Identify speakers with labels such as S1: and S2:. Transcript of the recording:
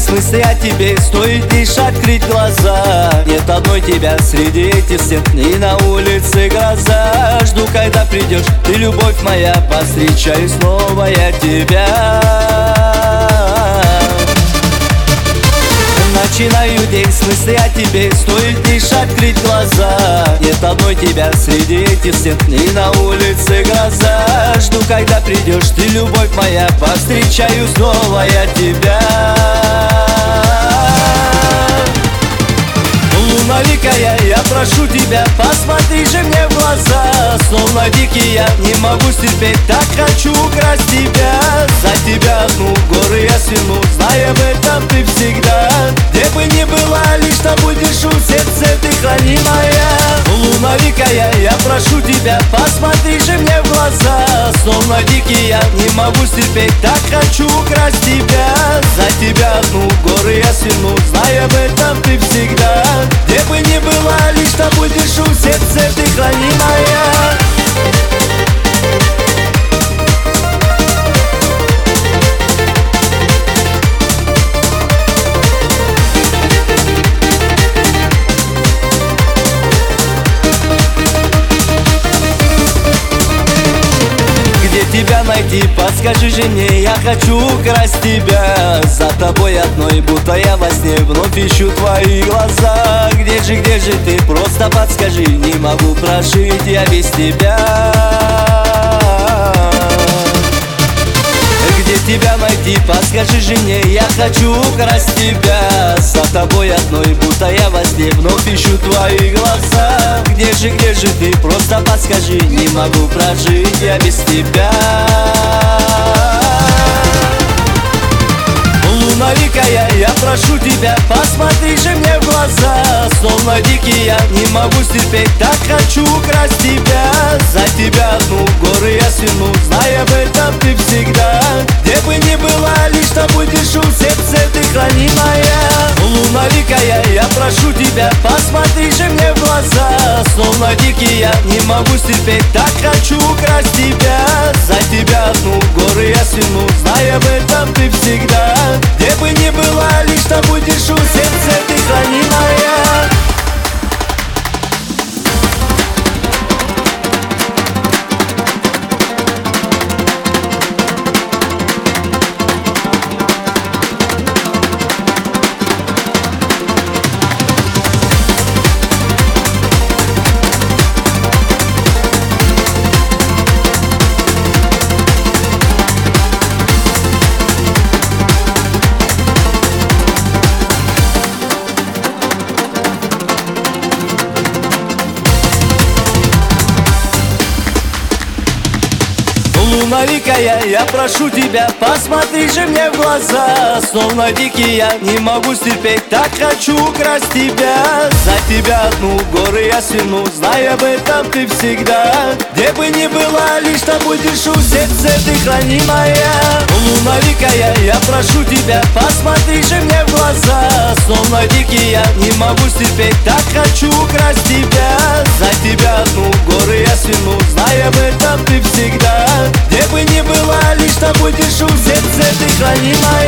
S1: есть мысли о тебе, стоит лишь открыть глаза. Нет одной тебя среди этих стен, и на улице гроза. Жду, когда придешь, ты, любовь моя, повстречаю снова я тебя. Начинаю день с мысли о тебе, стоит лишь открыть глаза. Нет одной тебя среди этих стен, и на улице гроза. Жду, когда придешь, ты, любовь моя, повстречаю снова я тебя. Луновикая, я прошу тебя, посмотри же мне в глаза. Словно дикий я не могу стерпеть, так хочу украсть тебя. За тебя одну горы я сверну, зная об этом ты всегда. Где бы ни была, лишь там будешь у сердца ты хранимая. Луновикая, я прошу тебя, посмотри же мне в глаза. Словно дикий я не могу стерпеть, так хочу украсть тебя. За тебя одну горы я сверну, зная об этом ты всегда. Где бы ни была, лишь там будешь у сердца ты хранимая. Тебя найти, подскажи же мне, я хочу украсть тебя. За тобой одной, будто я во сне, вновь ищу твои глаза. Где же ты, просто подскажи, не могу прожить я без тебя. Где тебя найти, подскажи же мне, я хочу украсть тебя. За тобой одной, будто я во сне, вновь ищу твои глаза. Где же ты, просто подскажи, не могу прожить я без тебя. Луновикая, я прошу тебя, посмотри же мне в глаза. Словно дикий я не могу стерпеть, так хочу украсть тебя. За тебя одну горы я сверну, зная об этом ты всегда. Где бы ни была, лишь там будешь у сердца ты хранимая. Луновикая, я прошу тебя, посмотри же мне в глаза. Словно дикий я не могу стерпеть, так хочу украсть тебя. За тебя одну горы я сверну, зная об этом ты всегда. Где бы ни была, лишь там будешь у сердца ты хранимая. Луновикая, я прошу тебя, посмотри же мне в глаза. Словно дикий я не могу стерпеть, так хочу украсть тебя. За тебя одну горы я сверну, зная об этом ты всегда. Где бы ни была, лишь там будешь у сердца ты хранимая. Луновикая, я прошу тебя, посмотри же мне в глаза. Словно дикий я не могу стерпеть, так хочу украсть тебя. За тебя одну горы я сверну, зная об этом ты всегда. Где бы ни была, лишь там будешь у сердца ты хранимая.